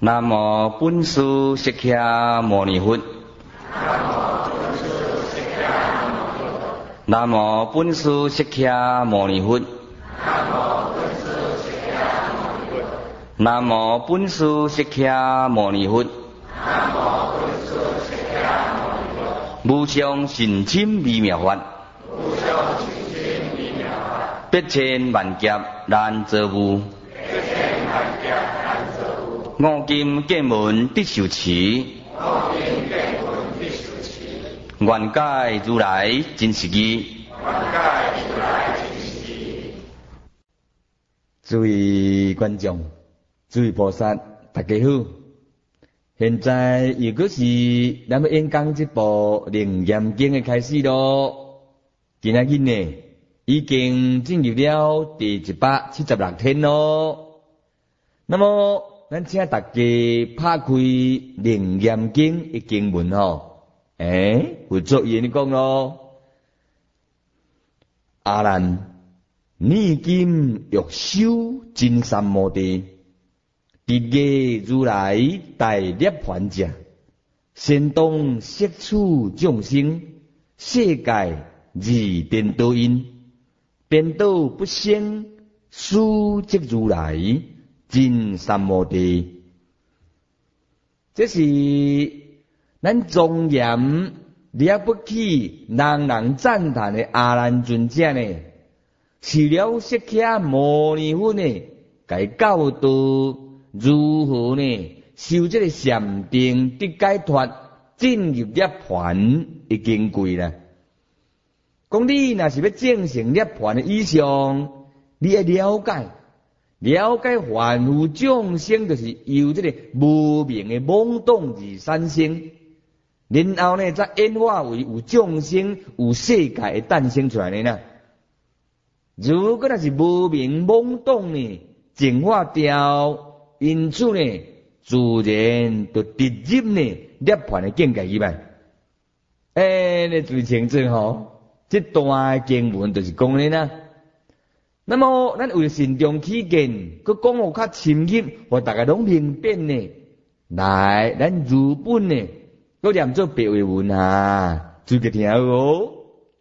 南无本师释迦牟尼佛。南无本师释迦牟尼佛。南无本师释迦牟尼佛。无上甚深微妙法，百千万劫难遭遇。五金剑门得受持，愿解如来真实义。诸位观众，诸位菩萨，大家好。现在又搁是咱们演讲这部《楞严经》的开始咯。今仔日呢，已经进入了第176天咯。那么，咱请大家拍开《楞严经》的经文吼，有作业讲咯。阿难，你今欲修真三摩地。一夜如来大涅槃者，先当摄取众生，世界而颠倒因，颠倒不生，殊即如来真三摩地。这是咱庄严了不起、人人赞叹的阿难尊者呢，除了释迦牟尼佛呢，该教导。如何呢？修这个禅定得解脱，进入涅槃的经规啦。讲你若是要证成涅槃的以上，你要了解凡夫众生，就是由这个无明的懵懂而产生，然后呢，再演化为有众生、有世界的诞生出来的呢。如果若是无明懵懂呢，净化掉。因此呢，自然就直入呢涅槃的境界去吧。你注意清楚吼，这段经文就是讲的呢。那么，咱为慎重起见，佮讲我较深入，和大家拢明白呢。来，咱如本呢，佮念做白话文啊，注意听哦。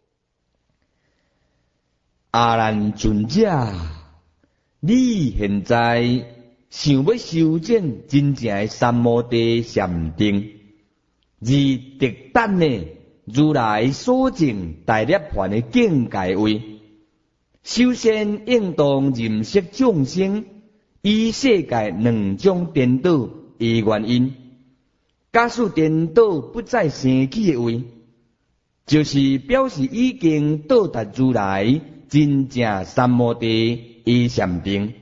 阿难尊者，你现在。想要修正真正的三摩地禅定，而直达呢如来所证大涅槃的境界位，首先应当认识众生以世界两种颠倒的原因，假使颠倒不再生起的位，就是表示已经到达如来真正三摩地的禅定。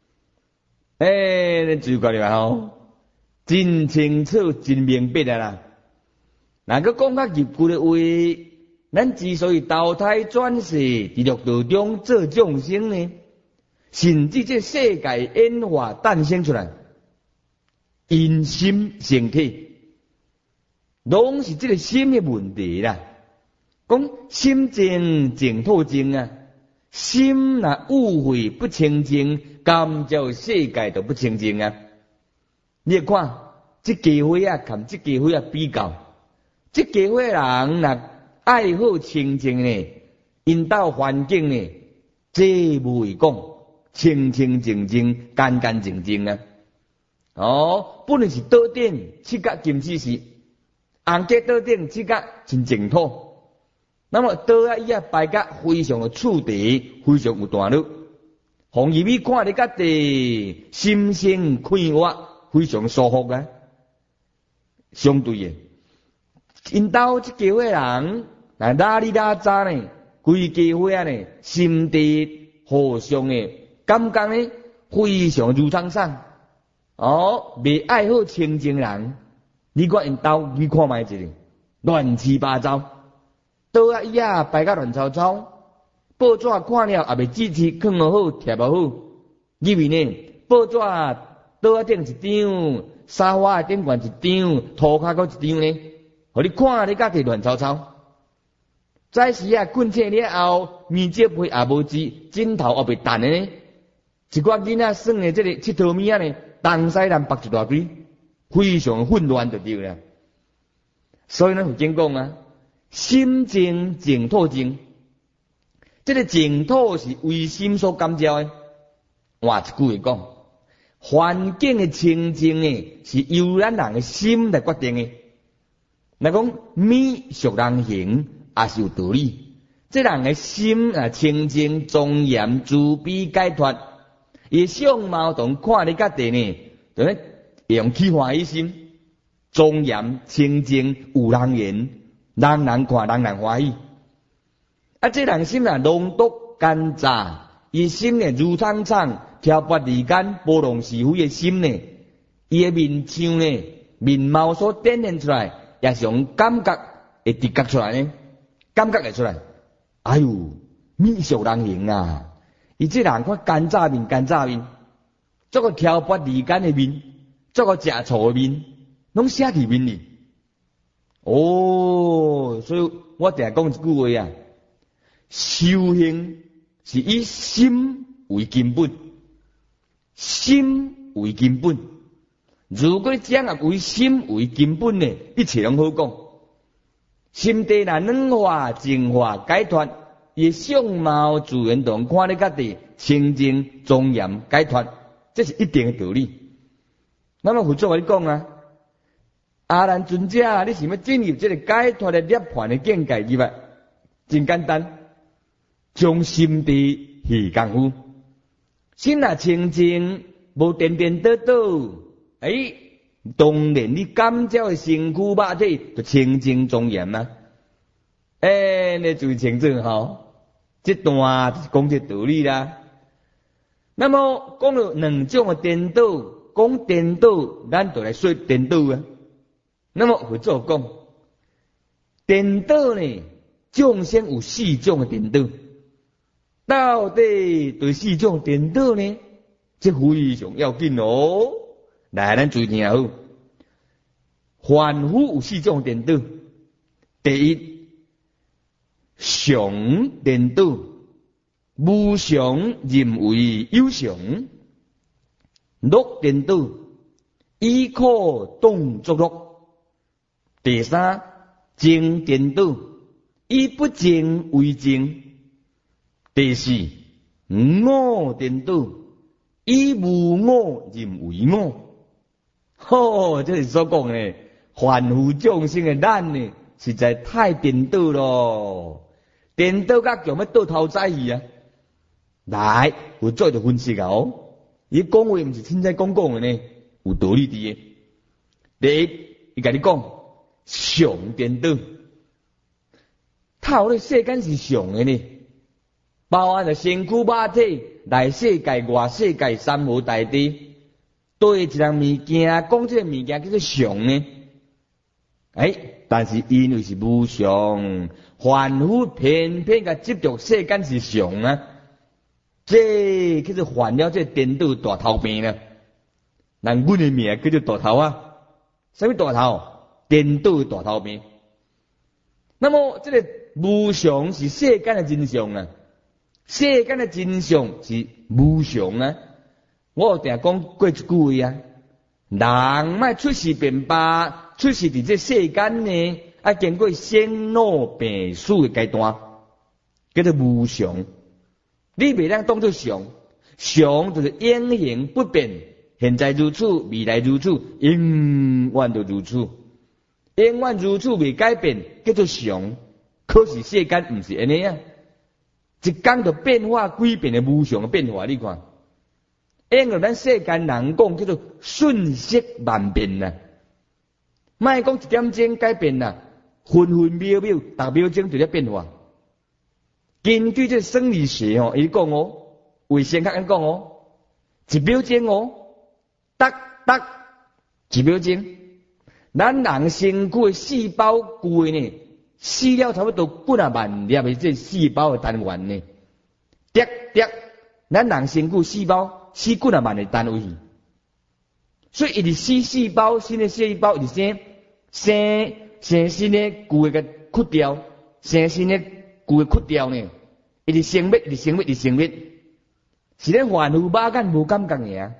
你注意过来吼，真清楚、真明白啦。若个讲较入句的话，咱之所以投胎转世伫六道中做众生呢，甚至这世界演化诞生出来，因心生体，拢是这个心的问题啦。讲心净净透净啊，心若污秽不清净。感召世界都不清净啊！你看，这家伙啊，跟这家伙啊比较，这家伙人若爱好清净呢，因到环境呢，这无为讲清清净净、干干净净啊！本来是桌顶七角金丝是，红格桌顶七角真净土，那么桌啊伊啊摆甲非常的处地，非常有弹力。红入去看你家己心生快活，非常舒服啊！相对的，因兜这家伙人，拉里拉扎呢，规家伙啊呢，心地互相的感觉呢，非常如常上。未爱好清净人，你看因兜你看卖一个，乱七八糟，桌啊椅啊摆甲乱糟糟。报纸看了也未支持，放好好，贴好好。因为呢，报纸桌顶一张，沙发顶悬一张，涂骹搁一张呢，互你看你家己乱糟糟。早时困醒了后，面接配也无治，枕头也袂弹的呢。一寡囡仔耍的这个佚佗物仔呢，东西南北一大堆， 非常混乱就对了。所以呢，佛经讲啊，心净净土净，这个净土是为心所感召的。换一句话讲，环境的清净呢，是由咱人的心来决定的。若讲美属人形，也是有道理。这人的心啊，清净庄严、慈悲、解脱，伊相貌同看你家己呢，就咧用起欢喜心，庄严、清净、有人缘，人人看，人人欢喜。啊，这人心啊，浓毒奸诈，伊心呢如苍苍。挑拨离间、波浪是非的心呢，伊的面相呢，面貌所展现出来，也是用感觉会直觉出来呢，感觉会出来。哎呦，美俗人形啊！伊这人看奸诈面，奸诈面，做个挑拨离间的面，做个食醋的面，拢写伫面里。哦，所以我定讲一句话啊，修行是以心为根本。心为根本，如果掌握为心为根本呢，一切拢好讲。心地若软化、净化、解脱，伊相貌自然同看你家己清净、庄严、解脱，这是一定的道理。那么佛祖跟你讲啊，阿难尊者，你想要进入这个解脱的涅槃的境界入来，真简单，将心地去功夫。心若清净，无颠颠倒倒，当然你感召的身躯肉体就清净庄严啊！你注意清楚吼，这段就是讲这道理啦。那么讲到两种的颠倒，讲颠倒，咱就来说颠倒啊。那么会做讲颠倒呢？众生有四种的颠倒。到底对四种颠倒呢？这非常要紧哦。来，咱注意听好。凡夫有四种颠倒。第一，常颠倒，无常认为有常；乐颠倒，依靠当作乐。第三，静颠倒，以不静为静。第四，我颠倒，以无我认为我。这是所讲的凡夫众生的咱呢，实在太颠倒咯，颠倒甲强要倒头栽去啊！来，我做一个分析啊哦，伊讲话毋是凊彩讲的呢，有道理伫的。第一，伊甲你讲常颠倒，套咧世间是常的呢。包含了身躯肉体、内世界、外世界、三无大地，对一样物件，讲这个物件叫做常呢？但是因为是无常，凡夫偏偏甲执着世间是常啊，这叫做犯了这颠倒大头病了。人阮的名叫做大头啊，什么大头？颠倒大头病。那么这个无常是世间的真相啊。世间的真相是无常啊！我定讲过一句话啊，人莫出世便罢，出世伫这世间呢，经过生老病死的阶段，叫做无常。你袂当当作常，常就是永恒不变，现在如此，未来如此，永远都如此，永远如此未改变，叫做常。可是世间毋是安尼啊！一天就变化几变的无常的变化，你看，因为咱世间人讲叫做瞬息万变呐，莫讲一点钟改变呐，分分秒秒、逐秒钟就在变化。根据这生理学哦，伊讲哦，卫生学安讲哦，一秒钟哦，哒哒，一秒钟，咱人身躯的细胞规呢？死了差不多几啊万粒的这细胞的单元呢，滴滴，咱人身躯细胞死几啊万的单位，所以伊是死细胞，新的细胞伊是生新的旧的去掉，生新的旧的去掉呢，伊是生灭，伊是生灭，伊是生灭，是咧凡夫肉眼无感觉的啊，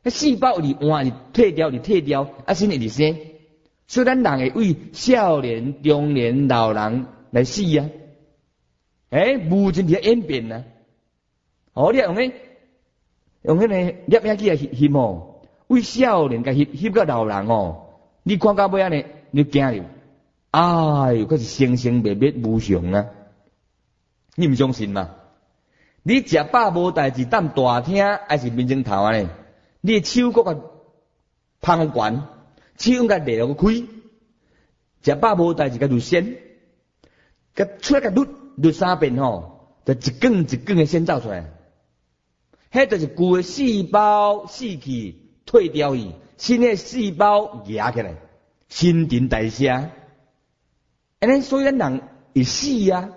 迄细胞里换是退掉，身会生。所以咱人会为少年、中年、老人来死啊！无真正演变啊！你用迄个摄影机来翕哦，为少年甲翕到老人哦，你看到尾安尼，你惊了，哎哟，可是生生灭灭无常啊！你毋相信嘛？你食饱无代志，等大厅还是面前头安尼，你手搁甲捧悬，手甲裂落开，食饱无代志，甲入仙，甲出来甲捋三遍吼，就一根一根的先走出来。迄就是旧的细胞死去退掉去，新的细胞压起来，新陈代谢。安尼所以咱人会死啊！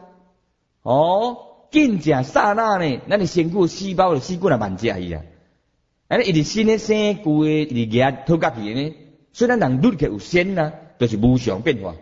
紧食刹那呢，咱的身躯细胞就死几啊万只去啊！安尼伊是新的生旧的伫压脱甲去呢，所以咱人愈起有仙啊，就是无常变化。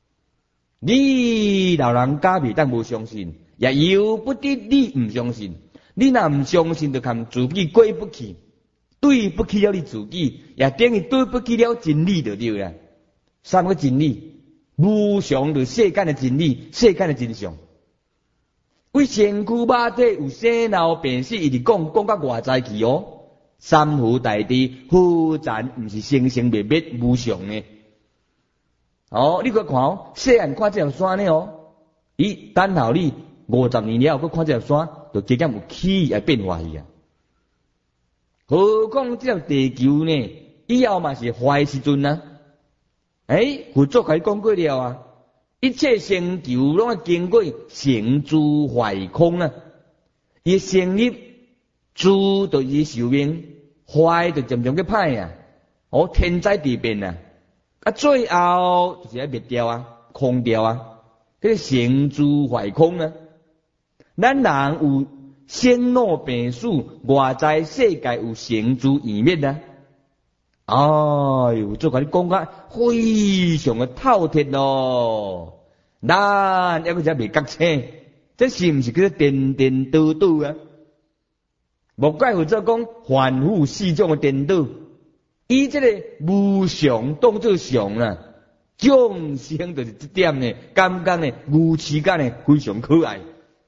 你老人家未当无相信，也由不得你毋相信。你若毋相信，就看自己过不去，对不起了你自己，也等于对不起了真理就对啦。三个真理，无常就是世间的真理，世间的真相。为身躯肉体有生老病死，伊直讲到外在去哦。三伏大地，忽然毋是生生灭灭无常呢。你去看细汉看这条山呢等候你50年了，去看这条山。就加减有起来变化去啊！何况这条地球呢？以后嘛是坏时阵啊！佛祖甲你讲过了啊！一切星球拢要经过成住坏空啊！伊成立住就是寿命，坏就渐渐去歹啊！天灾地变啊！最后就是要灭掉啊，空掉啊！这个成住坏空啊！咱人有生老病死，外在世界有成住异灭啊！哎呦，做甲你讲甲非常的透彻咯。咱抑个只未觉醒，这是毋是叫做颠颠倒倒啊？无怪有做讲凡夫四种的颠倒，以这个无常当作常啊，众生就是这点呢，感觉呢，如此间呢，非常可爱。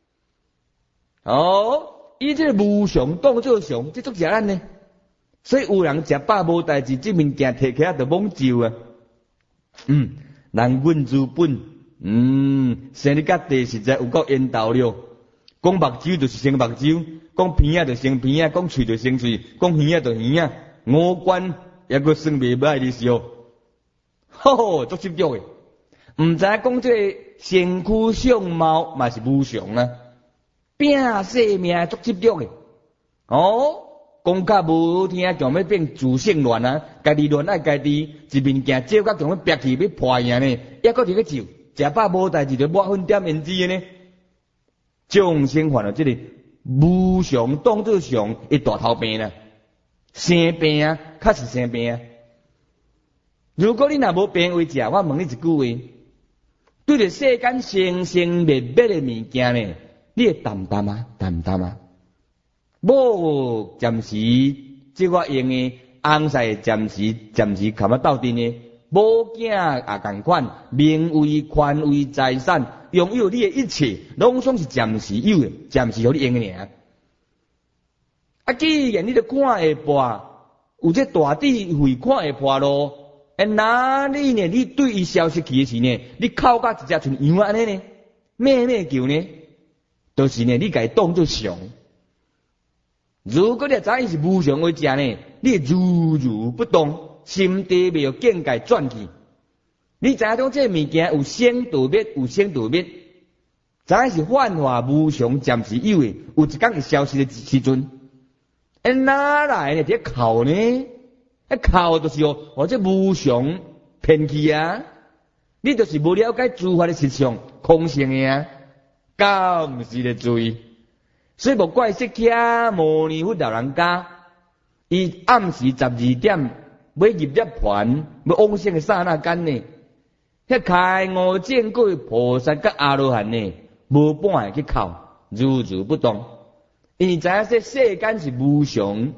以这个无常当作常，这足邪咱呢。所以有人食饱无代志，这物件摕起来就罔就啊。人本自本，生日甲地实在有够缘投了。讲目睭就是生目睭，讲鼻仔就生鼻仔，讲喙就生喙，讲耳仔就耳仔，五官也个算袂歹的是哦。足执着的，毋知讲这身躯相貌嘛是无常啊。拼性命足执着的，讲较无好听，强要变自性乱啊！家己乱爱家己，一面镜照甲强要憋去要破样呢，抑搁伫咧照，食饱无代志就抹粉点胭脂的呢。众生犯了这个无常当作常，一大头病啦，生病啊，确实生病啊。如果你若无病为食，我问你一句话：对着世间生生灭灭的物件呢？你会淡淡啊，淡淡啊。某暂时即我用的红晒，暂时看要斗阵的。某囝也共款，名位、权位、财产，拥有你的一切，拢总是暂时有的，暂时互你用的尔。既然你都看会破，有这大智慧看会破咯。哪里呢？你对伊消失去的时呢？你靠甲一只像羊安尼呢？咩叫呢？就是呢，你家当作常。如果你知伊是无常为食呢，你如如不动，心地未有境界转去。你知影讲这物件有生就灭，有生就灭，知影是幻化无常，暂时有诶，有一天会消失的时阵，哪来呢？这靠呢？靠就是这无常骗去啊！你就是无了解诸法的实相空性的啊！敢毋是咧罪，所以无怪释迦牟尼佛老人家，伊暗时12点要入涅盘，要往生的刹那间呢，迄开悟见过菩萨甲阿罗汉呢，无半去哭，如如不动。因为知影这世间是无常，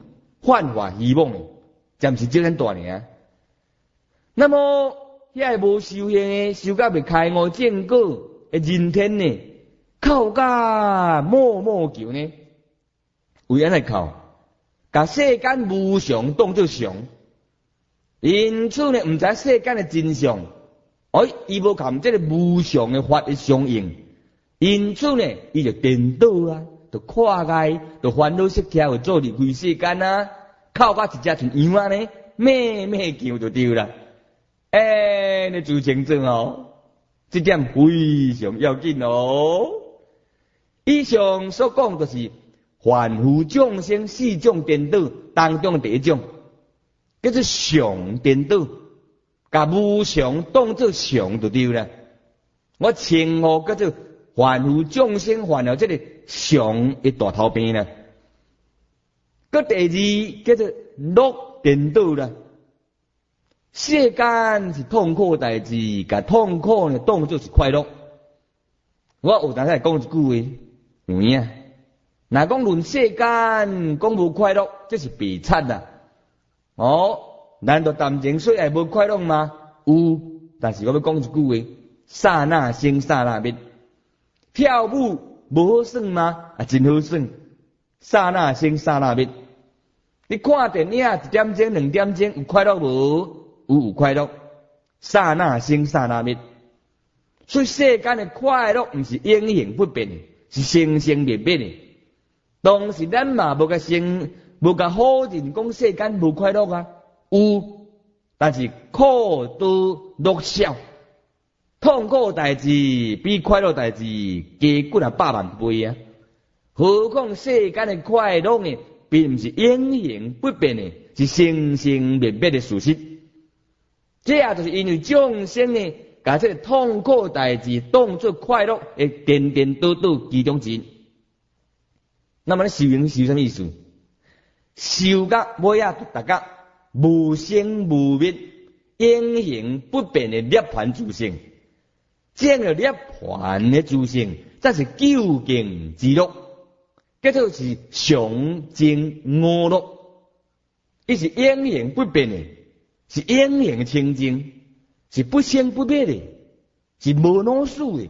焕发希望的，暂时这样大尔。那么遐个无修行的，修甲未开悟正果的人天呢，靠甲默求呢，为安来靠？甲世间无常当作常，因此呢，毋知世间的真相，伊无含这个无常的法的相应，因此呢，伊就颠倒啊，就看界，就烦恼失调，做离开世间啊，靠甲一只像羊啊呢，咩叫就对啦。你自清楚哦，这点非常要紧哦。以上所讲就是凡夫众生四种颠倒当中的第一种，叫做常颠倒，甲无常当作常就对了。我称呼叫做凡夫众生犯了这个常的大头病啦。个第二叫做乐颠倒啦。世间是痛苦代志，甲痛苦呢当作是快乐。我有当时讲一句话，有影。若讲论世间讲无快乐，这是悲惨啦。难道谈情说爱无快乐吗？有，但是我要讲一句话：刹那生刹那灭。跳舞无好耍吗？真好耍。刹那生刹那灭。你看电影1点钟、2点钟有快乐无？有快乐。刹那生刹那灭。所以世间的快乐毋是永恒不变的，是生生灭灭的。当时咱嘛无甲好人讲世间无快乐啊，有，但是苦多乐少，痛苦代志比快乐代志加几啊百万倍啊！何况世间的快乐呢，并毋是永恒不变的，是生生灭灭的事实。这也就是因为众生呢，把这个痛苦代志当作快乐的颠颠倒倒其中之一。那么，修行修什么意思？修甲尾仔就大家无生无灭、永恒不变的涅槃自性，这个涅槃的自性，才是究竟之乐，叫做是常净无乐。伊是永恒不变的，是永恒清净，是不生不灭的，是无老死的。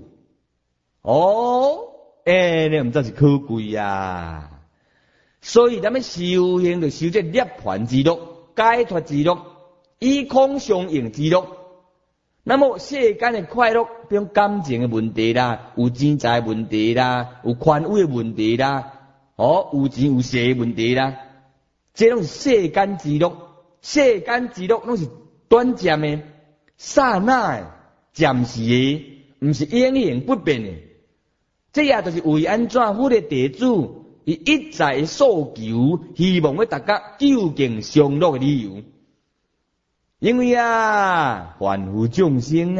你毋知是可贵啊！所以咱们修行就修这涅槃之乐、解脱之乐、以空相应之乐。那么世间的快乐，比如感情的问题啦，有钱财的问题啦，有权位的问题啦，有钱有势的问题啦，这拢是世间之乐。世间之乐拢是短暂的、刹那的、暂时的，毋是永恒不变的。这也就是为安怎佛的弟子，伊一再诉求，希望要大家究竟上乐的理由。因为凡夫众生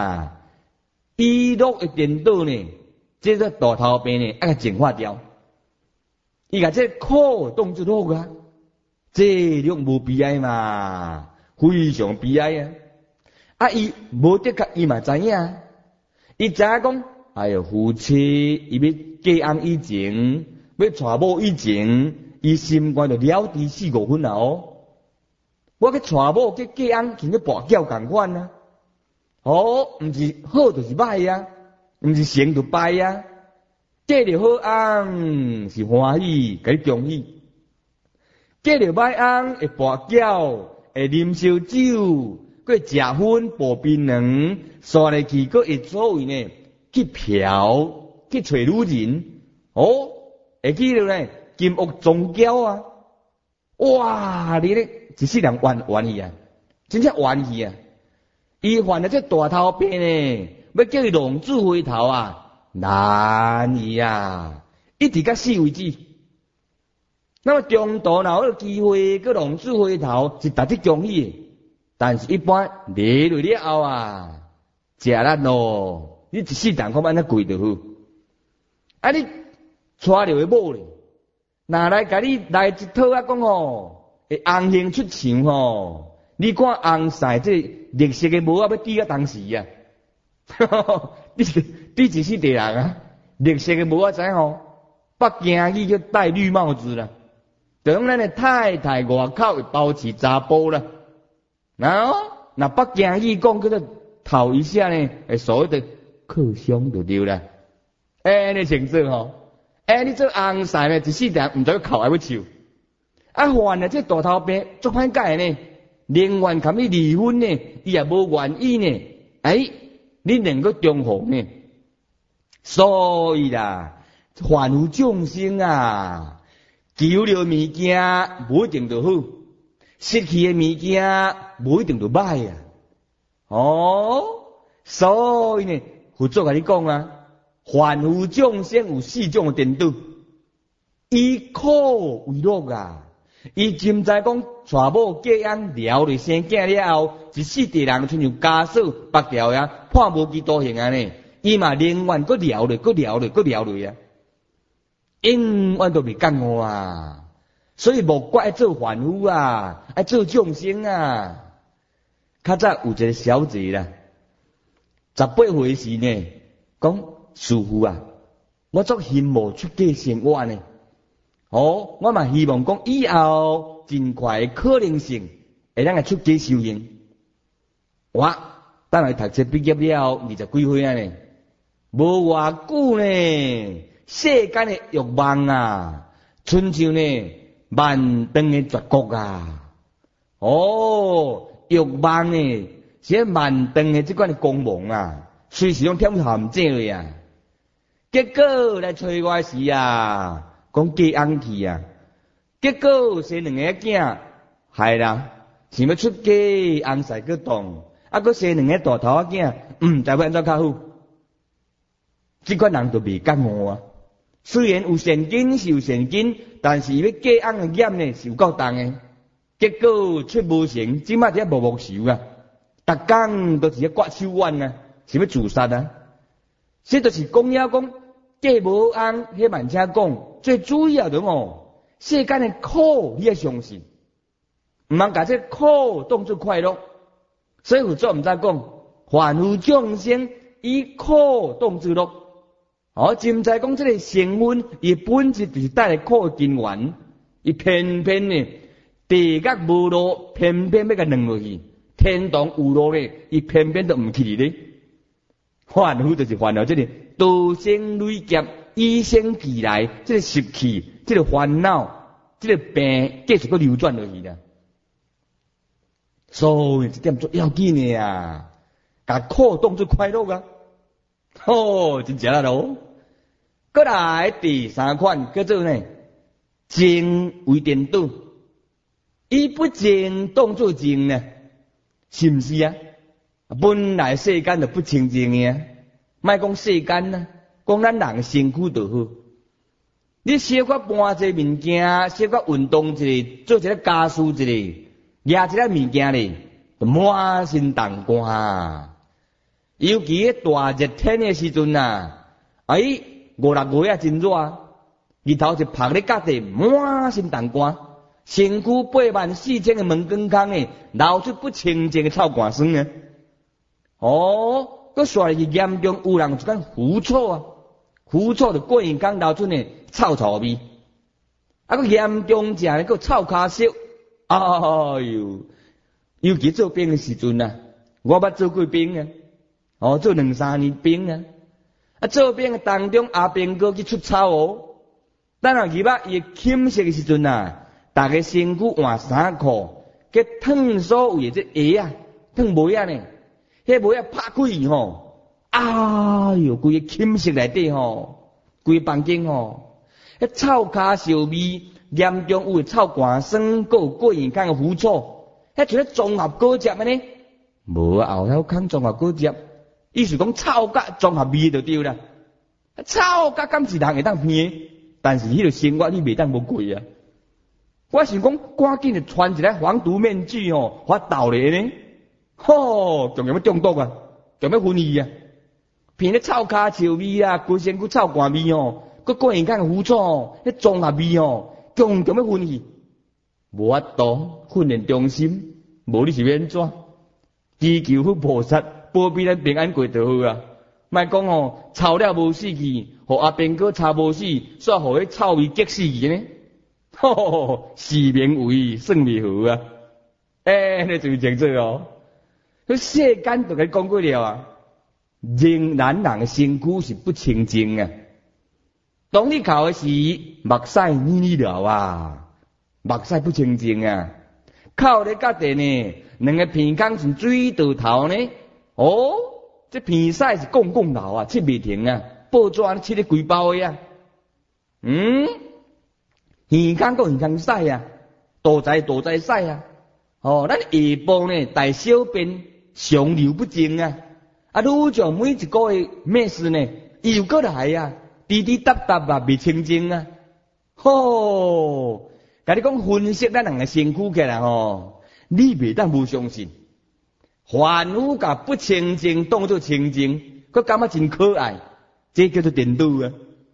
以乐的颠倒呢，这个大头病呢，要净化掉。伊甲这苦当作乐啊，这乐无悲哀嘛，非常悲哀啊！伊无的确伊嘛知影，伊知影讲。夫妻伊要嫁翁以前，要娶某以前，伊心肝就了知4-5分我去娶某去嫁翁，像个跋筊共款啊！毋是好就是歹啊，毋是成就败啊。嫁着好翁是欢喜，甲你恭喜；嫁着歹翁会跋筊，会啉烧酒，佮食薰薄槟榔，刷来去佮会所谓呢。去嫖，去找女人，会去呢金屋宗教啊！哇，你咧一世人冤去啊，真正冤去啊！伊犯了这大头病呢，要叫伊浪子回头难去啊！一直到死为止。那么中途若有机会，叫浪子回头是值得恭喜的，但是一般离落了后食力咯。你一世人看安怎过就好，你娶着的某咧，若来甲你来一套讲会红杏出墙你看红晒这绿色的帽要抵当时你一世地人绿色的帽知北京去叫戴绿帽子啦， 就讲咱的太太外口会包持查甫啦。然后那北京语讲叫做头一下呢，所谓的克伤就对啦。你清楚吼？你做红婿呢，一世代唔知靠还要笑。犯了这大头病，足歹解呢。宁愿含你离婚呢，伊也无愿意呢。你能够中和呢？所以啦，凡有众生啊，求了物件无一定就好，失去的物件无一定就歹啊。所以呢，佛祖甲你讲啊，凡有众生有四种的颠倒，以苦为乐啊。伊真知讲，娶某嫁翁了了生囝了后，一世地人亲像枷锁绑条呀，判无期徒刑啊呢。伊嘛宁愿搁了了，搁了了，搁了了啊，永远都未觉悟啊。所以莫怪做凡夫啊，爱做众生啊。较早有一个小姐啦，18岁时呢，讲师父啊，我足羡慕出家生活呢。我嘛希望讲以后尽快可能性会当个出家修行。等来读册毕业了20几岁啊呢，无偌久呢，世间的欲望啊，亲像呢万丈的绝国啊。欲望呢，是万丈的这款的光芒啊，随时拢添陷阱เลย啊。结果来找我时啊，讲嫁翁去啊，结果生2个囝，害啦，想要出家翁婿去当，搁生2个大头仔囝，知要安怎较好？这款人就未觉悟啊。虽然有善根是有善根，但是要嫁翁的业呢是有够重的，结果却无成，即马在默默受啊，逐工都是咧刮手腕啊，是要自杀啊。这就是讲了讲。嫁无翁，迄慢车讲，最主要的世间的苦你要相信，唔通把这苦当作快乐。所以佛祖唔再讲，凡有众生以苦当作乐。真在讲这个成分，伊本质就是带来苦的根源，伊偏偏呢地狱无路，偏偏要甲软落去；天堂有路呢，伊偏偏都唔去咧。凡夫就是烦恼这个。多生累劫，以生俱来，这个习气，这个烦恼，这个病，继续个流转落去啦。所以这点做要紧的啊，把苦当作快乐啊。真正啦咯。过来第3款叫做呢，情为颠倒，以不净当作净呢，是不是啊？本来世间就不清净的啊。莫讲世间啊，讲咱人身躯就好。你小可搬一个物件，小可运动一下，做一个家事一下，抓一个物件咧，就满身重汗啊。尤其喺大热天的时阵啊，5、6月啊真热，日头就晒咧角地，满身重汗，身躯84000个门光空诶，流出不清净的臭汗酸啊。佮刷入去严重有人一间狐臭啊，狐臭就过年刚流出呢臭臭味，佮严重食咧佮臭骹烧，尤其做兵的时阵啊，我捌做过兵啊，做2、3年兵啊，做兵的当中阿兵哥去出操等下日仔伊侵蚀的时阵啊，大家身躯换衫裤，佮烫所谓的这鞋啊，烫帽啊呢。迄帽啊拍开规个侵蚀内底规房间迄臭骹烧味，严重有臭汗酸，佮有过年间的狐臭，迄像咧综合果汁安尼，无后头看综合果汁，意思讲臭甲综合味就对啦。臭甲敢是人会当闻，但是迄个生活你袂当无过啊。我想讲赶紧就穿一个防毒面具发抖咧呢。仲要中毒啊，仲要昏去啊，闻咧臭骹臭味啊，规身躯臭汗味佮过年间狐臭迄综合味仲要昏去，无法度训练中心，无你是要安怎？祈求佛菩萨保庇咱平安过就好啊！莫讲臭了无死去，互阿兵哥擦无死，煞互迄臭味激死去呢？ 死命为算未好啊！你注意清楚哦。佢世间都甲讲过了啊，人男人嘅身躯是不清净啊。当你哭的时，目屎黏黏了啊，目屎不清净啊。哭咧甲地呢，两个鼻孔是水道头呢。这鼻屎是讲讲流啊，切未停啊，报纸切咧规包的啊。耳孔讲耳孔屎啊，肚仔屎啊。咱下部呢大小便上流不净啊。女将每一个月咩事呢？又过来啊，滴滴答答啊，未清净啊。甲你讲分析咱人嘅身躯起来你袂当无相信。凡夫甲不清净当作清净，佮感觉真可爱，这叫做颠倒啊。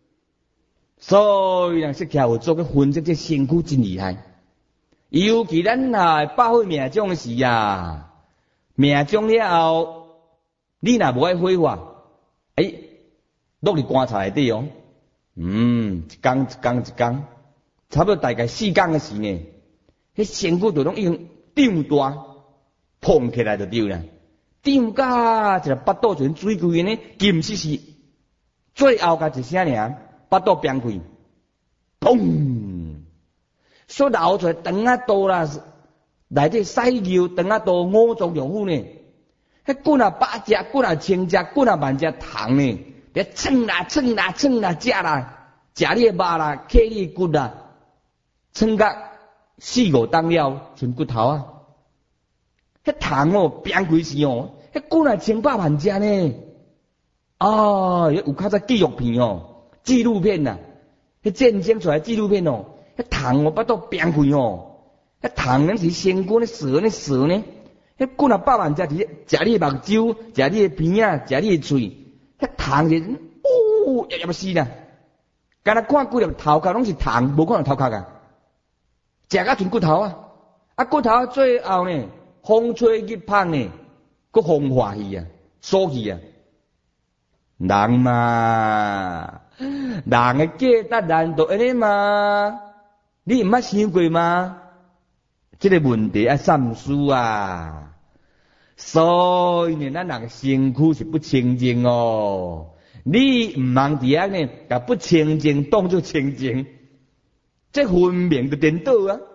所以人识巧做个分析，这身躯真厉害。尤其咱百岁命种时啊，命种了后，你若无爱火化，落伫棺材内底哦。一工，差不多大概4工的时呢，迄身躯就拢已经长大，碰起来就对啦。长甲一个巴肚全水规呢，金死，最后甲一声尔，巴肚变开，砰！所流出来肠仔肚啦，内底屎尿肠仔肚5脏六腑呢，迄骨啊百只，骨啊千只，骨啊万只糖呢，咧蹭啦，食啦，食你的肉啦，揢你的骨啦。撑甲4-5当了，剩骨头啊！迄糖变开时迄骨来千百万只呢！有较早纪录片纪录片呐，迄战争出来纪录片迄糖巴肚变开迄糖那是身躯咧蛇呢，迄骨啊百万只伫食你的目睭，食你的鼻仔，食你的喙，迄糖是要死啦！敢若看几粒头壳拢是糖，无看到头壳啊！食甲剩骨头啊！骨头最后呢，风吹日晒呢，佫风化去啊，锁去啊。人嘛，人的价值难道安尼吗？你毋捌想过吗？这个问题要三思啊！所以呢，咱人的身躯是不清净你毋通伫遐呢，甲不清净当作清净。这分明就颠倒啊！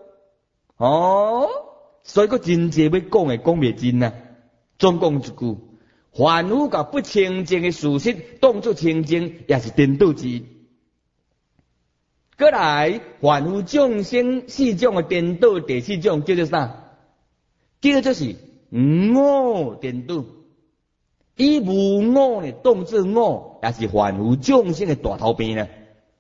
所以佫真济要讲的讲袂尽啊。总讲一句，凡夫甲不清净的事实当作清净，也是颠倒之一。过来，凡夫众生4种的颠倒，第4种叫做啥？叫做是我颠倒。以无我呢当作我，也是凡夫众生的大头病呢。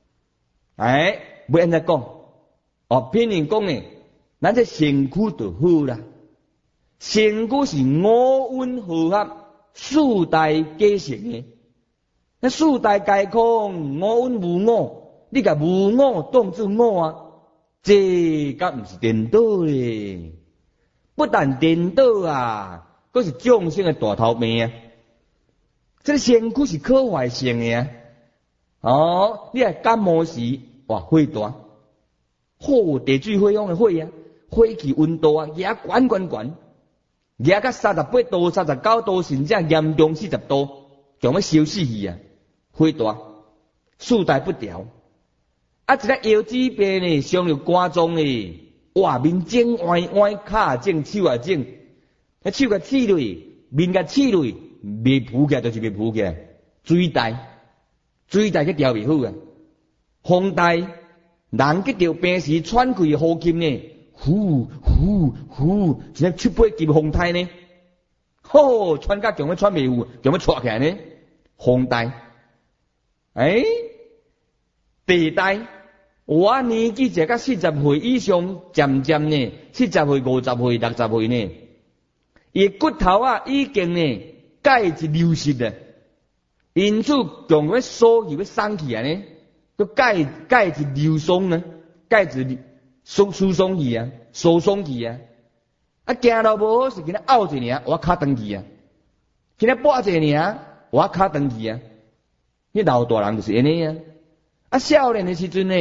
要安怎讲？偏人讲呢，咱这身躯就好啦。身躯是五蕴和合，四大皆成的。那四大皆空，五蕴无我，你甲无我当作我啊，这甲毋是颠倒咧。不但颠倒啊，佫是众生的大头病啊。这个身躯是可坏性的你若感冒时，火大，地水火风的火啊，火气温度啊，压悬，压到38度、39度，甚至严重40度，就要烧死去啊！火大，四大不调。一个腰子病呢，伤了肝脏呢，面整歪，骹整，手也整，手甲刺落，面甲刺落。未浮起来就是未浮起来，水大去调未好啊。风大，人去着病时喘气呼吸呢，呼，像7-8级风台呢，喘甲强要喘未有，强要喘起来呢。风大，地大，我年纪食到40岁以上，渐渐呢，40岁、50岁、60岁呢，伊骨头已经呢。钙质流失啊，因此强要缩去要松起来呢，个钙质流松呢，钙质疏松去啊，疏松去啊，行路无好是今仔拗一尔，我骹断去啊，今仔跛一尔，我骹断去啊，迄老大人就是安尼啊，少年的时阵呢，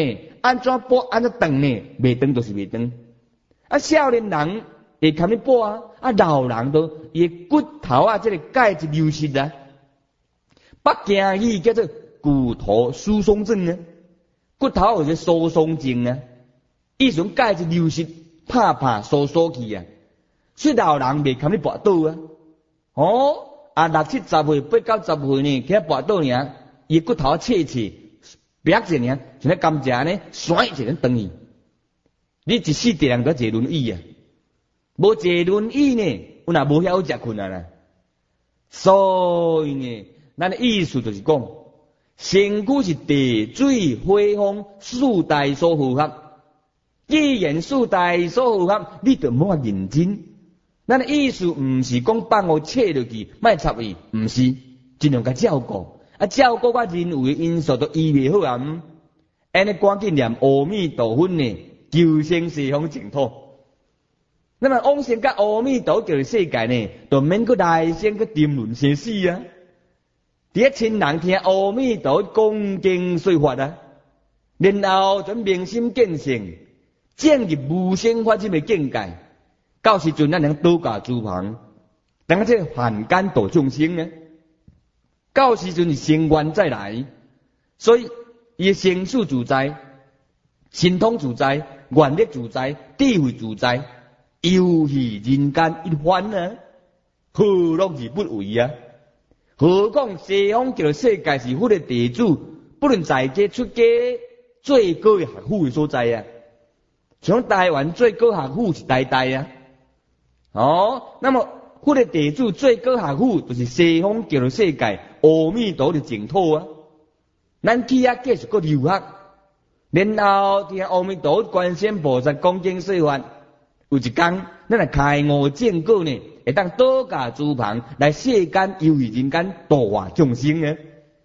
安怎拨安怎长呢？未长就是未长。啊，少年人会堪你拨啊，啊老人都伊骨头啊，这个钙质流失啊。北京语叫做骨头疏松症啊，骨头有些疏松症啊，意思钙质流失，怕疏去啊。所以老人未堪你跋倒啊。哦，啊60、70岁、8、90岁呢，佢跋倒呢，伊骨头切，白一呢，像咧甘蔗呢，甩一个长去。你一世地人都坐轮椅啊，无坐轮椅呢，有若无晓食困难啦。所以呢，咱的意思就是讲，身躯是地水火风四大所符合。既然四大所符合，你就莫认真。咱的意思唔是讲放互切落去，莫插伊，唔是，尽量甲照顾。啊，照顾我人为因素都医未好啊，安尼赶紧念阿弥陀佛呢，求生西方净土。那么往生甲阿弥陀佛世界呢，就免去来生去沉沦生死啊。第一亲人听阿弥陀讲经说法啊，然后就明心见性，进入无生法这个境界。到时阵咱能多加诸旁，等下这凡间度众生呢？到时阵生愿再来，所以伊生死自在、神通自在、愿力自在、智慧自在，游戏人间一番啊，何乐而不为啊？何况西方极乐世界是佛的地主，不论在家出家最高的学府的所在啊。像台湾最高学府是台大啊。哦，那么佛的地主最高学府就是西方极乐世界阿弥陀的净土啊。咱去继续个留学，然后听阿弥陀观世音菩萨讲经说法，有一天咱来开悟正果呢，会当多加诸旁来世间游于人间度化众生呢。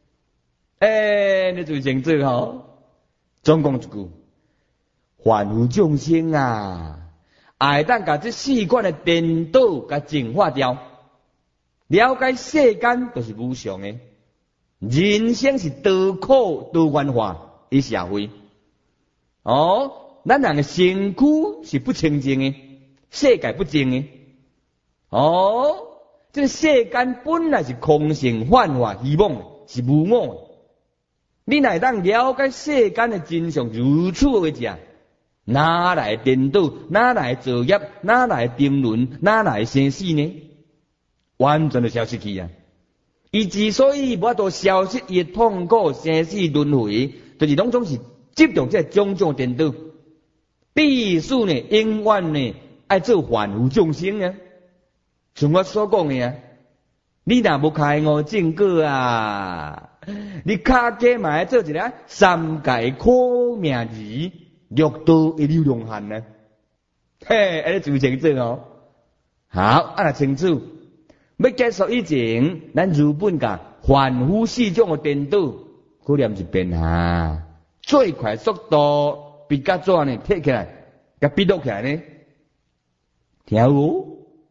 你最清楚吼，总讲一句，凡夫众生啊。爱当甲这四观的颠倒甲净化掉，了解世间就是无常的，人生是多苦多元化的社会。哦，咱人的身躯是不清净的，世界不净的。哦，这个世间本来是空性幻化虚妄，是无我的。你乃当了解世间的真相如此为止。哪来颠倒？哪来造业？哪来沉沦？哪来生死呢？完全就消失去啊！伊之所以无法度消失伊的痛苦、生死轮回，就是拢总是执着这种种颠倒。必须呢，永远呢，爱做凡夫众生啊！像我所讲的啊，你若无开悟正果啊，你卡加嘛爱做一个三界苦命儿。六道的流浪汉呢？嘿，安尼就清楚哦。好，那清楚。要结束以前，咱日本甲凡夫四种的颠倒，可念一遍啊。最快速度比较怎呢？摕起来，甲笔录起来呢？听有？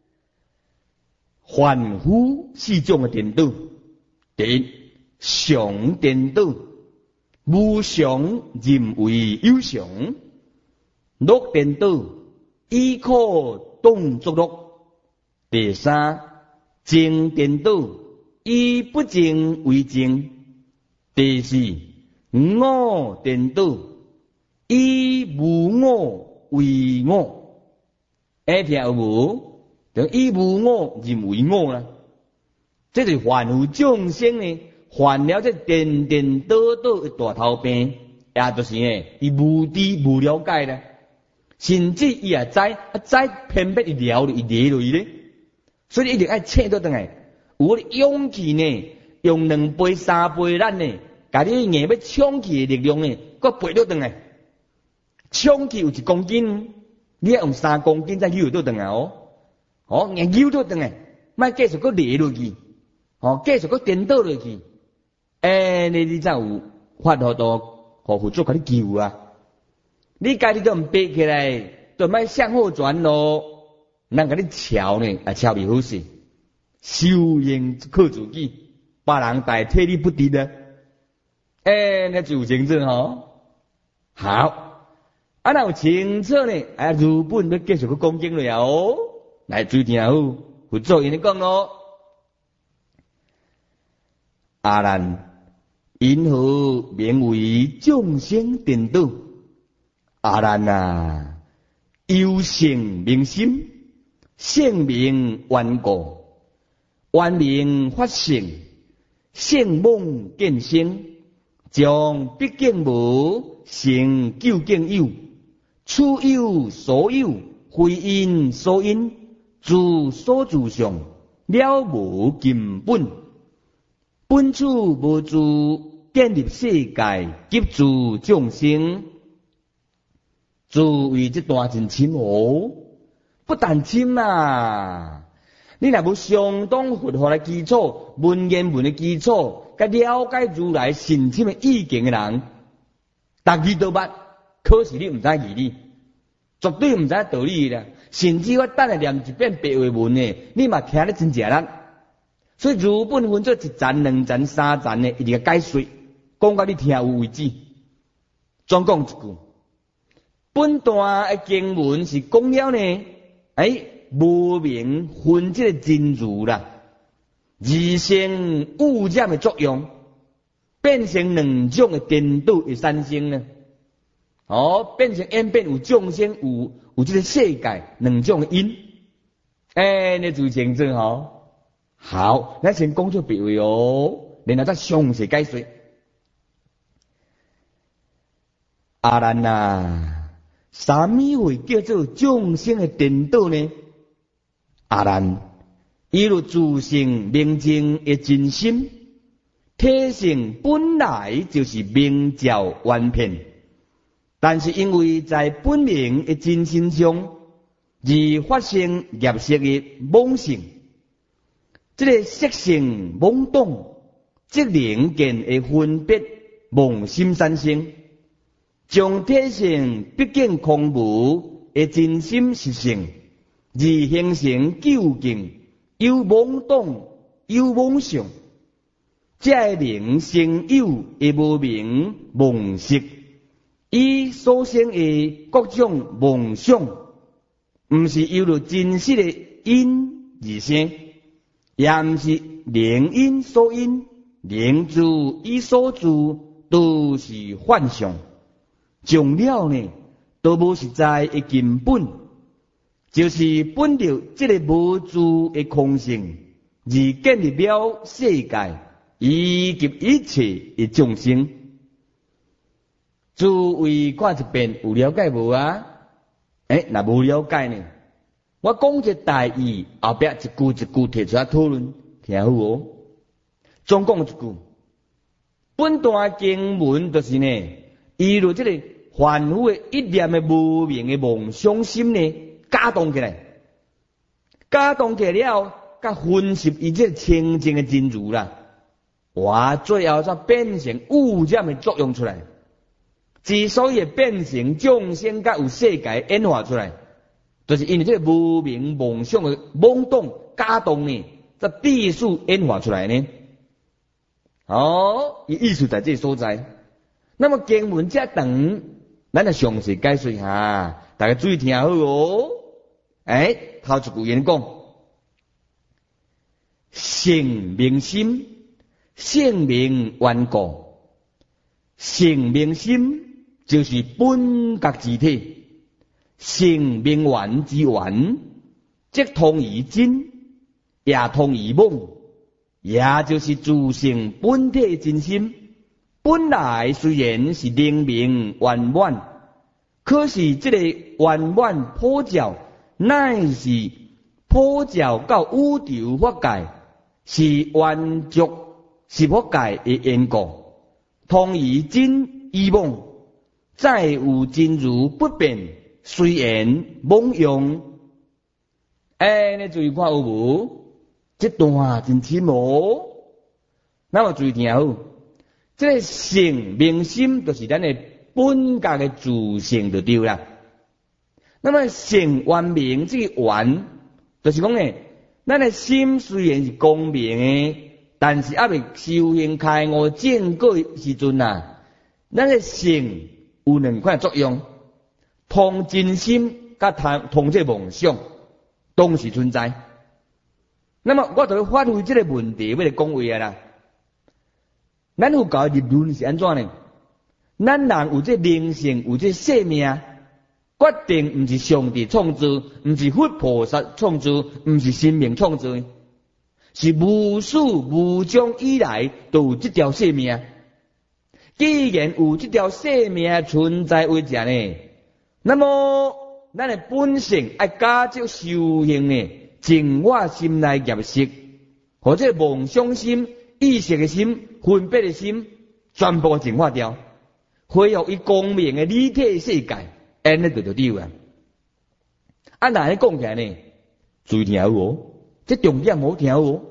凡夫四种的颠倒，第一，常颠倒。无常认为有常，乐颠倒，依靠动作乐。第三，正颠倒，以不正为正。第四，我颠倒，以无我为我。听有无？就以无我认为我啦。这是凡夫众生呢。犯了这颠颠倒倒的大头病，也就是呢，伊无知无了解咧，甚至伊也知偏偏伊了就伊跌落去咧，所以一定爱请倒转来，有勇气呢，用2倍3倍咱呢，家己硬要冲气的力量呢，搁背倒转来，冲气有1公斤，你要用3公斤再扭倒转来哦，硬扭倒转来，莫继续搁跌落去，继续搁颠倒落去。你才有法度互佛祖甲你救啊！你家己都唔爬起来，就莫向后转咯。人甲你瞧呢，也瞧未好势。修行靠自己，别人代替你不得啊！那就清楚吼。 好，啊，那有清楚呢？啊，日本要继续去讲经了哦。来，注意听好，佛祖因咧讲咯。阿难，因何名为众生颠倒？阿难啊，有性明心，性明顽固，顽明发性，性梦见性，将毕竟无，成究竟有，处有所有，非因所因，自所自相，了无根本，本处无住，建立世界，急住众生。注意这段真深哦，不但深啊，你若无相当佛法的基础、文言文的基础，甲了解如来深深的意境的人，逐字都捌，可是你毋知义理，绝对毋知道理啦。甚至我等下念一遍白话文呢，你嘛听得真正难。所以日本分做一层、两层、三层呢，一定要解说，讲到你听有为止。总讲一句。本段的经文是讲了呢，无明分这个真如啦，二性污染的作用，变成两种的颠倒的产生呢。变成演变有众生有这个世界两种的因，你注意清楚吼。好，咱先讲出别位哦，然后再详细解说。阿难啊！啥物会叫做众生的颠倒呢？阿难，伊如自性明净的真心，体性本来就是明照完遍，但是因为在本明的真心中，而发生业色的妄性，这个色性懵懂，即灵见的分别妄心产生。将体性毕竟空无的真心实性，而形成究竟有懵懂有妄想，这灵生有的无明妄识，以所生的各种妄想，不是由着真实的因而生，也不是灵因所因，灵住以所住，都是幻象。终了呢，都无实在的根本，就是本着这个无住的空性，而建立了世界以及一切的众生。诸位看一遍有了解无啊？若无了解呢？我讲一个大意，后壁一句一句提出来讨论，听好哦。总讲一句，本段经文就是呢，依照这个凡夫的一念的无明的妄想心呢，加动起来，加动起来了，甲分析伊这清净的真如啦，哇，最后才变成污染的作用出来。之所以变成众生甲有世界演化出来，就是因为这个无明妄想的懵懂加动呢，才必须演化出来呢。意思在这所在。那么经文这长，咱就详细解说一下，大家注意听好哦。头一句言讲，性明心，性明顽固，性明心就是本觉之体，性明顽之顽，即通于真，也通于妄，也就是自性本体真心。本来虽然是灵明圆满，可是这个圆满普照，乃是普照到宇宙法界，是圆足是法界的缘故。通于真与妄，再有真如不变，虽然妄用。你注意看有无？这段真深哦。那么注意听好。这个性明心就是咱的本觉的自性就对啦。那么性圆明这个圆，就是讲呢，咱的心虽然是光明的，但是还未修行开悟正果时阵啊，咱的性有两款作用，通真心甲通这梦想同时存在。那么我就要发挥这个问题，要来讲话啦。咱佛教的理论是安怎呢？咱人有这灵性，有这生命，决定唔是上帝创造，唔是佛菩萨创造，唔是神明创造，是无始无终以来都有这条生命。既然有这条生命存在为者呢，那么咱的本性要加足修行呢，净化心内业识，或者梦想心、意识的心、分别的心，全部净化掉，恢复伊光明的立体世界，安尼就对啊。按哪样讲起来呢？注意听哦，这重点好听哦。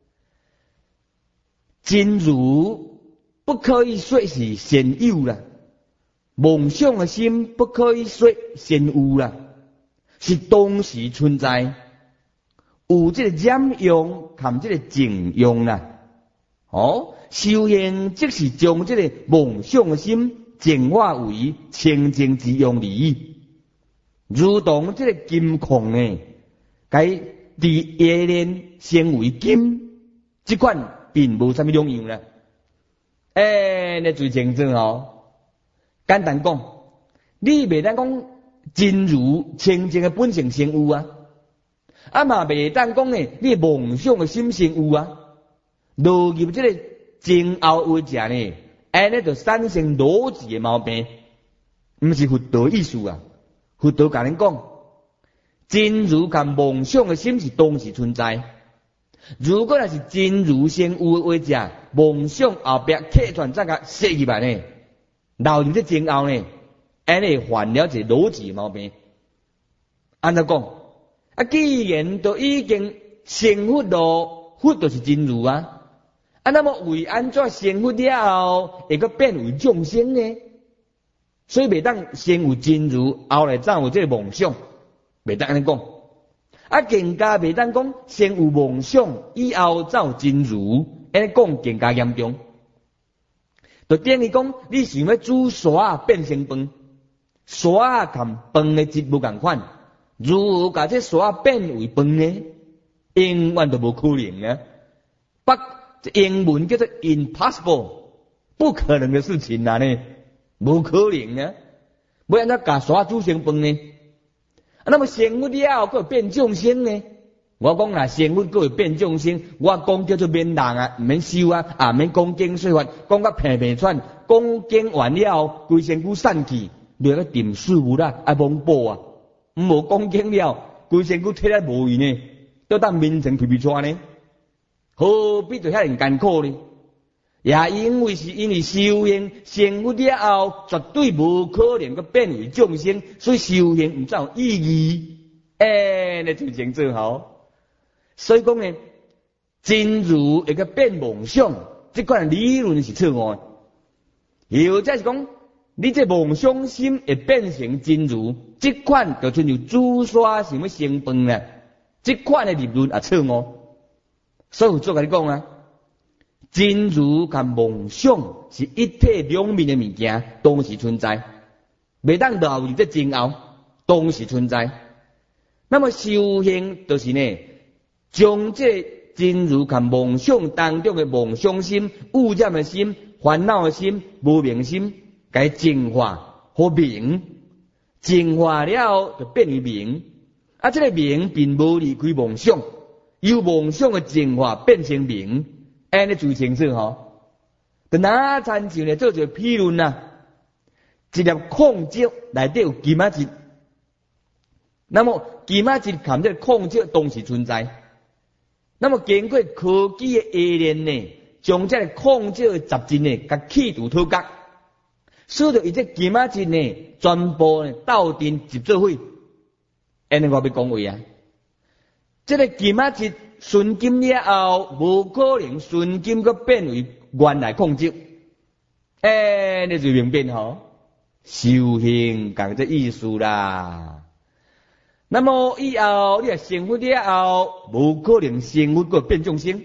真如不可以说是现有啦，梦想的心不可以说现有啦，是同时存在，有这个染用和这个净用啦。修行即是将这个梦想的心净化为清净之用而已，如同这个金矿呢，该伫冶炼成为金，这款并无啥物两样啦。那最清楚哦。简单讲，你袂当讲真如清净的本性先有啊，嘛袂当讲呢，你梦想的心先有啊。落入这个前后为者呢，安尼就产生逻辑的毛病，唔是佛道意思啊。佛道甲恁讲，真如甲梦想的心是同时存在。如果若是真如先有的为者，梦想后壁客串再甲设入来呢，留入这前后呢，安尼犯了一个逻辑的毛病。安怎讲？既然都已经成佛咯，佛就是真如啊。那么为安怎成佛了后，会个变为众生呢？所以袂当先有真如，后来再有这个梦想，袂当安尼讲。更加袂当讲先有梦想，以后再有真如，安尼讲更加严重。就等于讲，你想要煮沙变成饭，沙同饭的质无共款，如何把这沙变为饭呢？永远都无可能啊！英文叫做 impossible， 不可能的事情啊呢，无可能啊！要安怎把沙煮成饭呢？那么成佛了后，佫变众生呢？我讲啦，成佛佫会变众生，我讲叫做免人啊，唔免修啊，免讲经说法，讲甲平平喘，讲经完了后，规身躯散去，你个定事物啦，蒙报啊！无讲经了，规身躯体力无用呢，都当面前皮皮喘呢。何必就遐尼艰苦呢？也因为修行成佛了后，绝对无可能个变为众生，所以修行唔才有意义。那就清楚好。所以讲呢，真如会个变梦想，这款理论是错误。又再是讲，你这梦想心会变成真如，这款就亲像煮沙想要成饭啦，这款的理论也错误。所以做甲你讲啊，真如甲梦想是一体两面的物件，同时存在，袂当落入这前后，同时存在。那么修行就是呢，将这真如甲梦想当中的梦想心、污染的心、烦恼的心、无明心，该净化和明，净化了就变为明。这个明并无离开梦想。由梦想的净化变成明，安尼最清楚吼。就哪参像呢？做一个譬论啊，一粒矿石内底有金仔质，那么金仔质含这个矿石同时存在。那么经过科技的冶炼呢，将这个矿石的杂质呢，甲去除脱角，使得伊这金仔质呢，全部呢斗阵集做伙。安尼我要讲话啊。这个金仔质纯金了后，无可能纯金个变为原来矿石。你就明白吼，修行讲这意思啦。那么以后你若成佛了后，无可能成佛个变众生。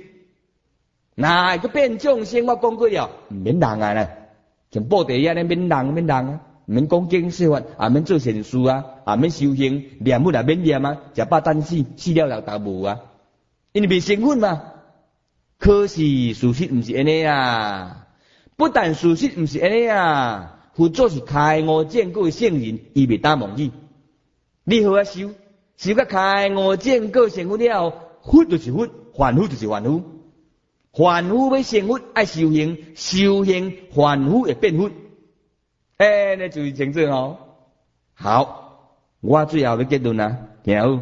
那个变众生，我讲过了，免人啊啦，像布袋遐咧免人啊。 免讲经说法，也免做善事啊，也免修行，念佛也免念啊，食饱等死，死了老大无啊，因为未成佛嘛。可是事实毋是安尼啊，不但事实毋是安尼啊，佛祖是开悟见果圣人，伊未打妄语。你好啊修，修到开悟见果成佛了，佛就是佛，凡夫就是凡夫。凡夫要成佛，爱修行，修行凡夫会变佛。你注意清楚哦。好，我最后的结论啊，听好。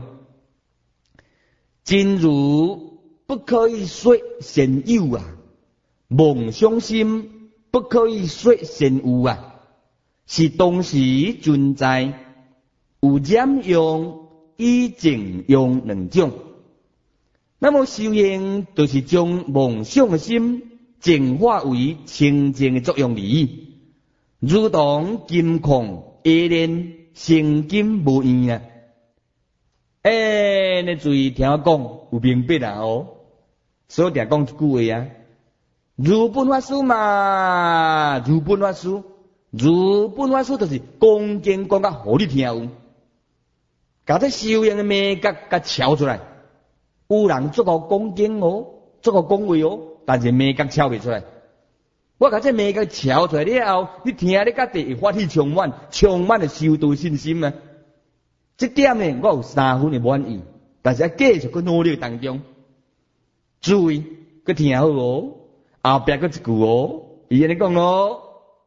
真如不可以说善有啊，妄想心不可以说善有啊，是同时存在，有染用与净用两种。那么修行就是将妄想的心净化为清净的作用而已，如同金矿冶炼成金无异啊。你注意听我讲，有明白啊哦。所以定讲一句话啊，如本法师嘛，如本法师，如本法师就是讲经讲甲互你听有，甲这修行的美角甲敲出来。有人做个讲经哦，做个讲话哦，但是美角敲袂出来。我甲这美角敲出来了后，你听你甲第会发起充满的修道信心啊。这点呢，我有3分的满意，但是要继续去努力当中。注意，去听好哦，后壁搁一句哦，伊安尼讲咯，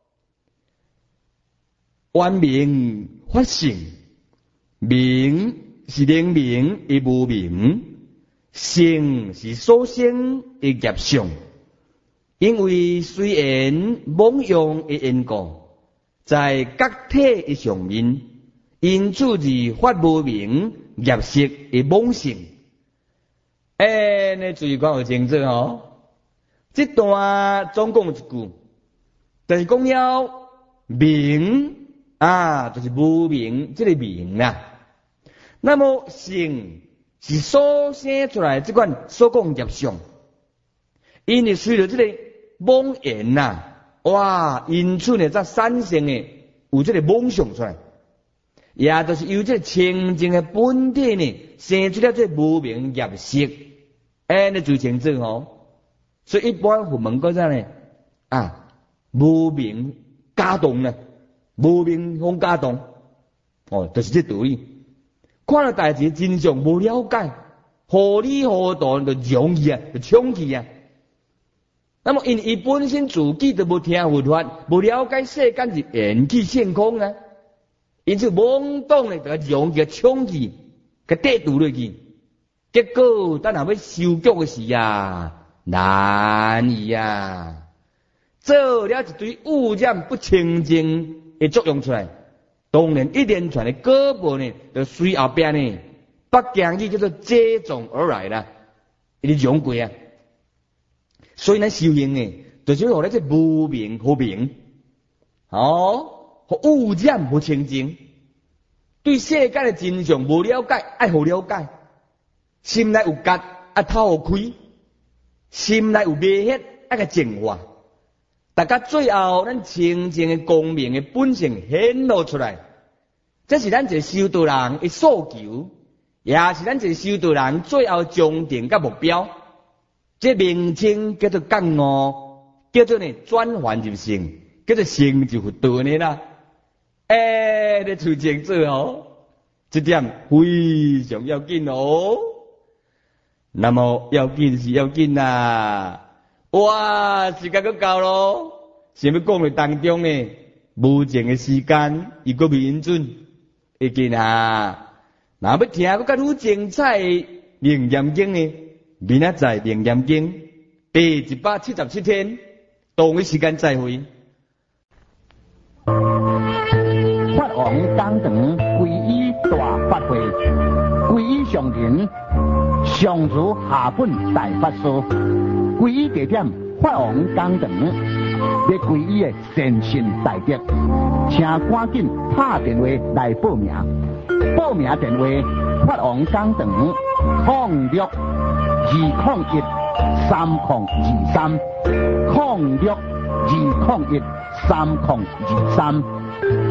圆明法性，明是灵明亦无明，性是所生的业相。因为虽然妄用的因果，在各体的上面，因此而发无明业识的妄性。你注意看好清楚哦。这段总共一句，就是讲了明啊，就是无明，这个明啊。那么性是所生出来这款所讲业相，因为随着这个妄言呐，哇，因此呢，才产生的有这个妄想出来，也就是由这清净的本体呢，生出了这无明业识。你最清楚哦。所以一般佛门讲啥呢？无明加动呢，无明风加动，就是这道理。看到代志真相无了解，糊里糊涂就容易啊，就冲去啊。那么因伊本身自己都无听佛法，无了解世间是缘起现空啊，因此懵懂的就容易冲去，给跌倒落去。结果等下要修局的时啊，难以啊，做了一堆污染不清净的作用出来。当然一连串的果报呢，就随后边呢，北京语叫做接踵而来啦，一直涌过啊。所以咱修行呢，就是要让这无明和明，和污染不清净，对世界的真相无了解，爱好了解。心内有结，透开；心内有迷惑，甲净化。大家最后，咱清净的光明的本性显露出来，这是咱一个修道人的诉求，也是咱一个修道人最后终点甲目标。这名称叫做觉悟，叫做呢转换入性，叫做成就佛道呢啦。你注清楚哦，这点非常要紧哦。那么要紧是要紧啦，哇，时间都到咯，想要讲的当中呢，无情的时间，伊个未允准，会紧啊。若要听个更精彩的楞严经呢，明仔载楞严经第177天，同一时间再会。 法王讲堂皈依大法会，皈依上人。上如下本大法师，皈依地点法王讲堂，要皈依的善信大德，请赶紧打电话来报名。报名电话：法王讲堂0620133023，0620133023。